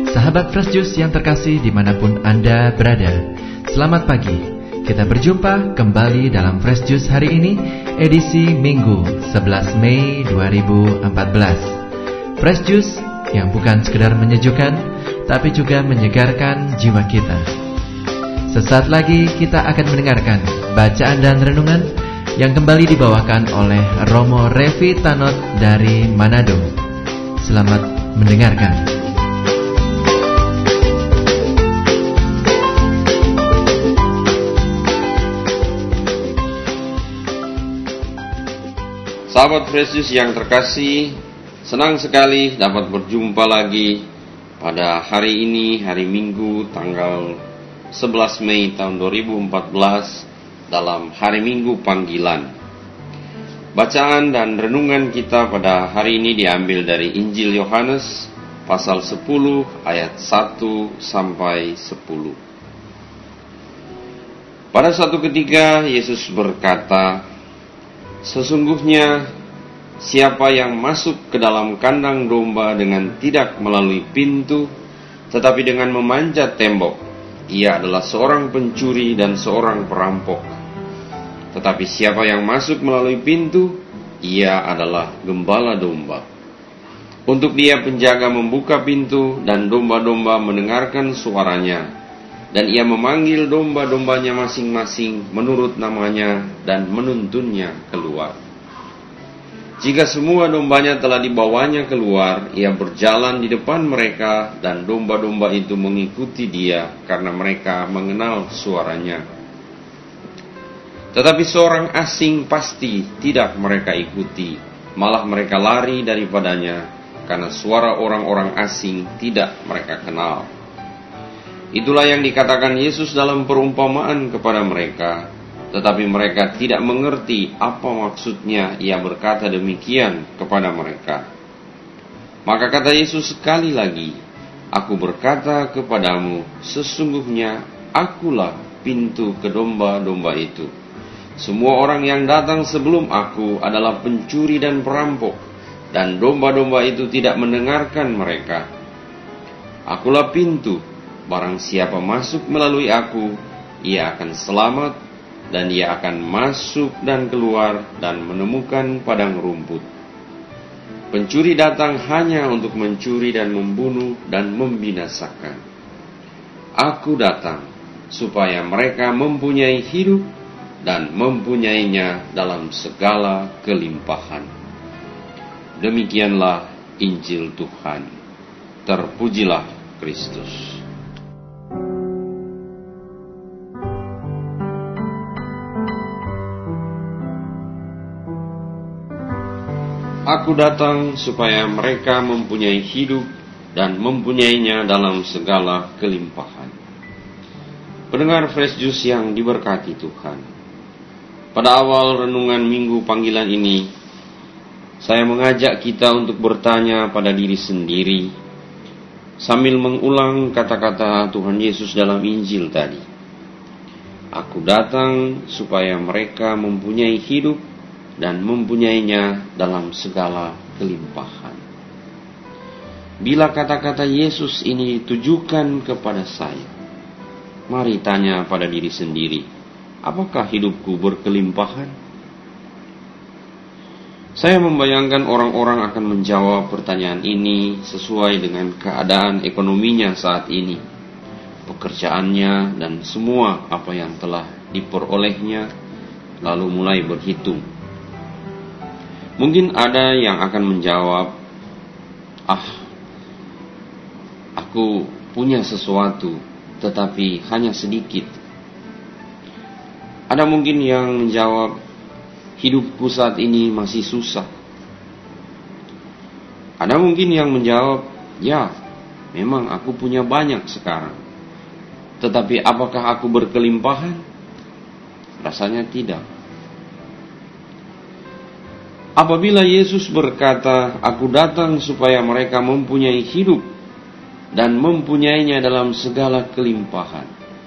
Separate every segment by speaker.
Speaker 1: Sahabat Fresh Juice yang terkasih dimanapun Anda berada, selamat pagi. Kita berjumpa kembali dalam Fresh Juice hari ini, edisi Minggu 11 Mei 2014. Fresh Juice yang bukan sekedar menyejukkan, tapi juga menyegarkan jiwa kita. Sesaat lagi kita akan mendengarkan bacaan dan renungan yang kembali dibawakan oleh Romo Revi Tanot dari Manado. Selamat mendengarkan.
Speaker 2: Sahabat Fresh Juice yang terkasih, senang sekali dapat berjumpa lagi pada hari ini, hari Minggu, tanggal 11 Mei tahun 2014 dalam hari Minggu panggilan. Bacaan dan renungan kita pada hari ini diambil dari Injil Yohanes pasal 10 ayat 1 sampai 10. Pada suatu ketika Yesus berkata, "Sesungguhnya siapa yang masuk ke dalam kandang domba dengan tidak melalui pintu, tetapi dengan memanjat tembok, ia adalah seorang pencuri dan seorang perampok. Tetapi siapa yang masuk melalui pintu, ia adalah gembala domba. Untuk dia penjaga membuka pintu dan domba-domba mendengarkan suaranya. Dan ia memanggil domba-dombanya masing-masing menurut namanya dan menuntunnya keluar. Jika semua dombanya telah dibawanya keluar, ia berjalan di depan mereka dan domba-domba itu mengikuti dia karena mereka mengenal suaranya. Tetapi seorang asing pasti tidak mereka ikuti, malah mereka lari daripadanya karena suara orang-orang asing tidak mereka kenal." Itulah yang dikatakan Yesus dalam perumpamaan kepada mereka, tetapi mereka tidak mengerti apa maksudnya ia berkata demikian kepada mereka. Maka kata Yesus sekali lagi, "Aku berkata kepadamu, sesungguhnya akulah pintu ke domba-domba itu. Semua orang yang datang sebelum aku adalah pencuri dan perampok, dan domba-domba itu tidak mendengarkan mereka. Akulah pintu. Barang siapa masuk melalui aku, ia akan selamat, dan ia akan masuk dan keluar dan menemukan padang rumput. Pencuri datang hanya untuk mencuri dan membunuh dan membinasakan. Aku datang supaya mereka mempunyai hidup dan mempunyainya dalam segala kelimpahan." Demikianlah Injil Tuhan. Terpujilah Kristus. Aku datang supaya mereka mempunyai hidup dan mempunyainya dalam segala kelimpahan. Pendengar Fresh Juice yang diberkati Tuhan, pada awal renungan Minggu panggilan ini, saya mengajak kita untuk bertanya pada diri sendiri sambil mengulang kata-kata Tuhan Yesus dalam Injil tadi. Aku datang supaya mereka mempunyai hidup dan mempunyainya dalam segala kelimpahan. Bila kata-kata Yesus ini ditujukan kepada saya, mari tanya pada diri sendiri, apakah hidupku berkelimpahan? Saya membayangkan orang-orang akan menjawab pertanyaan ini sesuai dengan keadaan ekonominya saat ini, pekerjaannya, dan semua apa yang telah diperolehnya, lalu mulai berhitung. Mungkin ada yang akan menjawab, aku punya sesuatu, tetapi hanya sedikit. Ada mungkin yang menjawab, hidupku saat ini masih susah. Ada mungkin yang menjawab, ya, memang aku punya banyak sekarang. Tetapi apakah aku berkelimpahan? Rasanya tidak. Apabila Yesus berkata, "Aku datang supaya mereka mempunyai hidup dan mempunyainya dalam segala kelimpahan,"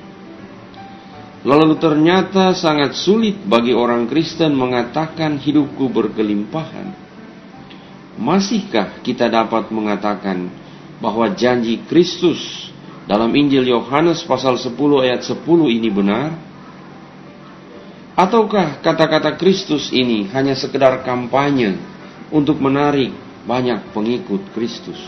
Speaker 2: lalu ternyata sangat sulit bagi orang Kristen mengatakan hidupku berkelimpahan, masihkah kita dapat mengatakan bahwa janji Kristus dalam Injil Yohanes pasal 10 ayat 10 ini benar? Ataukah kata-kata Kristus ini hanya sekedar kampanye untuk menarik banyak pengikut Kristus?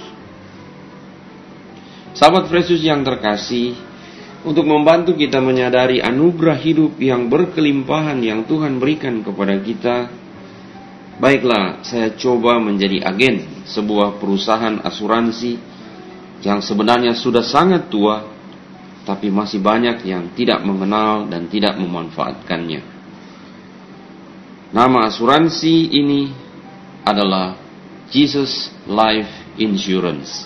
Speaker 2: Sahabat Fresh Juice yang terkasih, untuk membantu kita menyadari anugerah hidup yang berkelimpahan yang Tuhan berikan kepada kita, baiklah saya coba menjadi agen sebuah perusahaan asuransi yang sebenarnya sudah sangat tua, tapi masih banyak yang tidak mengenal dan tidak memanfaatkannya. Nama asuransi ini adalah Jesus Life Insurance.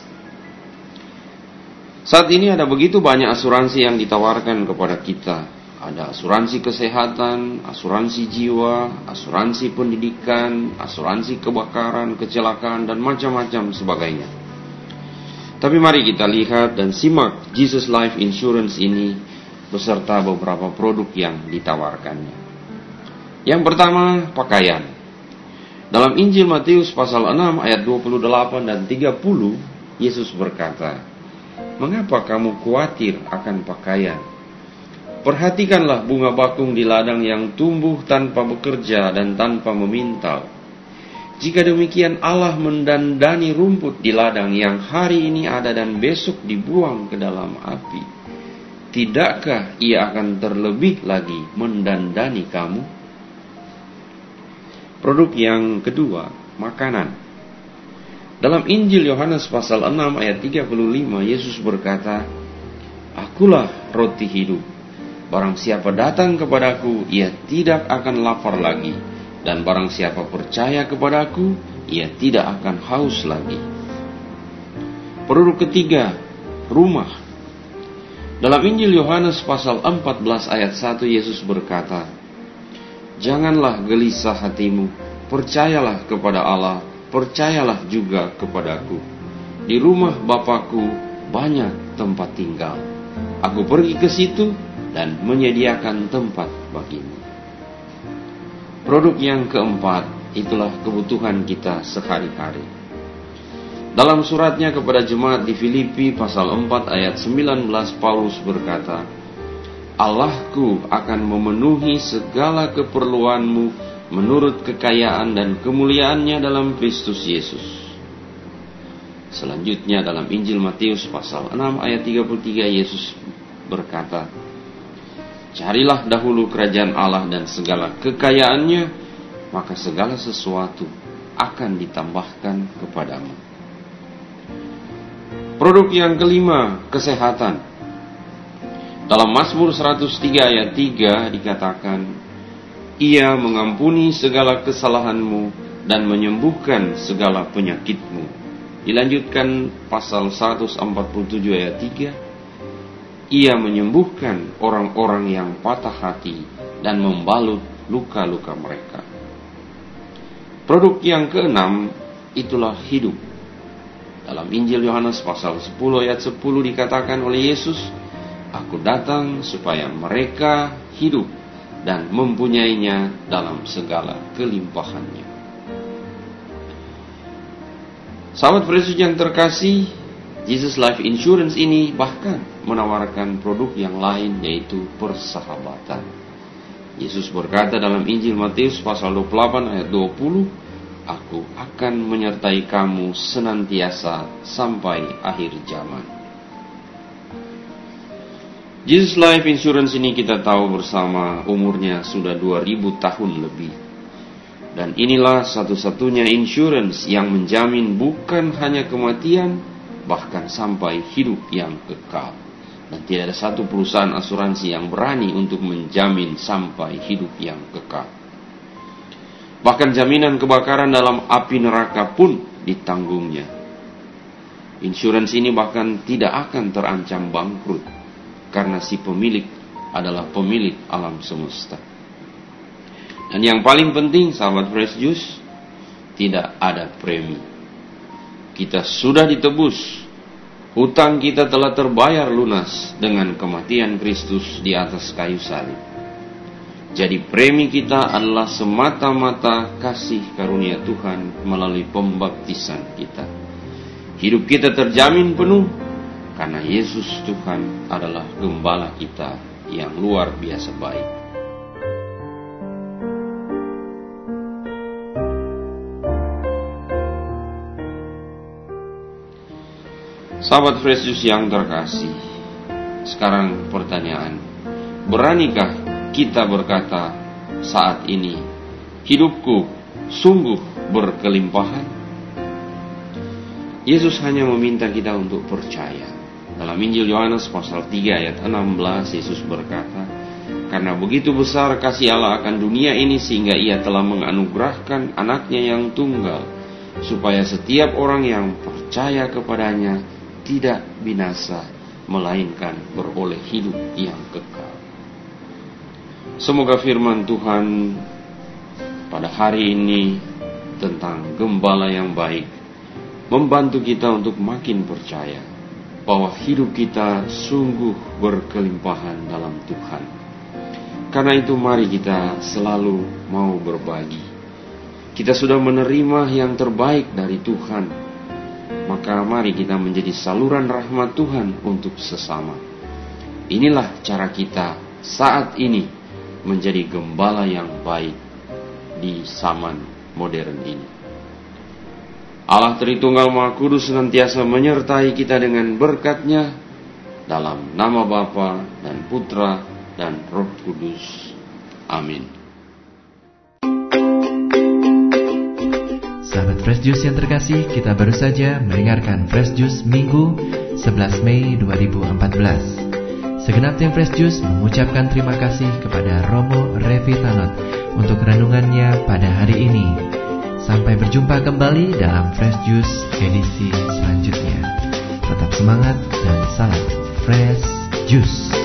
Speaker 2: Saat ini ada begitu banyak asuransi yang ditawarkan kepada kita. Ada asuransi kesehatan, asuransi jiwa, asuransi pendidikan, asuransi kebakaran, kecelakaan, dan macam-macam sebagainya. Tapi mari kita lihat dan simak Jesus Life Insurance ini beserta beberapa produk yang ditawarkannya. Yang pertama, pakaian. Dalam Injil Matius pasal 6 ayat 28 dan 30, Yesus berkata, "Mengapa kamu khawatir akan pakaian? Perhatikanlah bunga bakung di ladang yang tumbuh tanpa bekerja dan tanpa memintal. Jika demikian Allah mendandani rumput di ladang yang hari ini ada dan besok dibuang ke dalam api. Tidakkah Ia akan terlebih lagi mendandani kamu?" Produk yang kedua, makanan. Dalam Injil Yohanes pasal 6 ayat 35, Yesus berkata, "Akulah roti hidup. Barang siapa datang kepadaku, ia tidak akan lapar lagi. Dan barang siapa percaya kepadaku, ia tidak akan haus lagi." Produk ketiga, rumah. Dalam Injil Yohanes pasal 14 ayat 1, Yesus berkata, "Janganlah gelisah hatimu, percayalah kepada Allah, percayalah juga kepadaku. Di rumah Bapa-Ku banyak tempat tinggal. Aku pergi ke situ dan menyediakan tempat bagimu." Produk yang keempat, itulah kebutuhan kita sehari-hari. Dalam suratnya kepada jemaat di Filipi pasal 4 ayat 19, Paulus berkata, "Allahku akan memenuhi segala keperluanmu menurut kekayaan dan kemuliaannya dalam Kristus Yesus." Selanjutnya dalam Injil Matius pasal 6 ayat 33, Yesus berkata, "Carilah dahulu kerajaan Allah dan segala kekayaannya, maka segala sesuatu akan ditambahkan kepadamu." Produk yang kelima, kesehatan. Dalam Mazmur 103 ayat 3 dikatakan, "Ia mengampuni segala kesalahanmu dan menyembuhkan segala penyakitmu." Dilanjutkan pasal 147 ayat 3, "Ia menyembuhkan orang-orang yang patah hati dan membalut luka-luka mereka." Produk yang keenam, itulah hidup. Dalam Injil Yohanes pasal 10 ayat 10 dikatakan oleh Yesus, "Aku datang supaya mereka hidup dan mempunyainya dalam segala kelimpahannya." Sahabat Yesus yang terkasih, Jesus Life Insurance ini bahkan menawarkan produk yang lain, yaitu persahabatan. Yesus berkata dalam Injil Matius pasal 28 ayat 20, "Aku akan menyertai kamu senantiasa sampai akhir zaman." Jesus Life Insurance ini kita tahu bersama umurnya sudah 2000 tahun lebih. Dan inilah satu-satunya insurance yang menjamin bukan hanya kematian, bahkan sampai hidup yang kekal. Dan tidak ada satu perusahaan asuransi yang berani untuk menjamin sampai hidup yang kekal. Bahkan jaminan kebakaran dalam api neraka pun ditanggungnya. Insurans ini bahkan tidak akan terancam bangkrut, karena si pemilik adalah pemilik alam semesta. Dan yang paling penting, sahabat Fresh Juice, tidak ada premi. Kita sudah ditebus. Hutang kita telah terbayar lunas dengan kematian Kristus di atas kayu salib. Jadi premi kita adalah semata-mata kasih karunia Tuhan melalui pembaptisan kita. Hidup kita terjamin penuh karena Yesus Tuhan adalah gembala kita yang luar biasa baik. Sahabat Fresh Juice yang terkasih, sekarang pertanyaan, beranikah kita berkata saat ini, hidupku sungguh berkelimpahan? Yesus hanya meminta kita untuk percaya. Dalam Injil Yohanes pasal 3 ayat 16, Yesus berkata, karena begitu besar kasih Allah akan dunia ini sehingga Ia telah menganugerahkan anaknya yang tunggal, supaya setiap orang yang percaya kepadanya tidak binasa, melainkan beroleh hidup yang kekal. Semoga firman Tuhan pada hari ini tentang gembala yang baik membantu kita untuk makin percaya bahwa hidup kita sungguh berkelimpahan dalam Tuhan. Karena itu mari kita selalu mau berbagi. Kita sudah menerima yang terbaik dari Tuhan, maka mari kita menjadi saluran rahmat Tuhan untuk sesama. Inilah cara kita saat ini menjadi gembala yang baik di zaman modern ini. Allah Tritunggal Maha Kudus senantiasa menyertai kita dengan berkat-Nya dalam nama Bapa dan Putra dan Roh Kudus. Amin.
Speaker 1: Sahabat Fresh Juice yang terkasih, kita baru saja mendengarkan Fresh Juice Minggu 11 Mei 2014. Segenap tim Fresh Juice mengucapkan terima kasih kepada Romo Revitanot untuk renungannya pada hari ini. Sampai berjumpa kembali dalam Fresh Juice edisi selanjutnya. Tetap semangat dan salam Fresh Juice.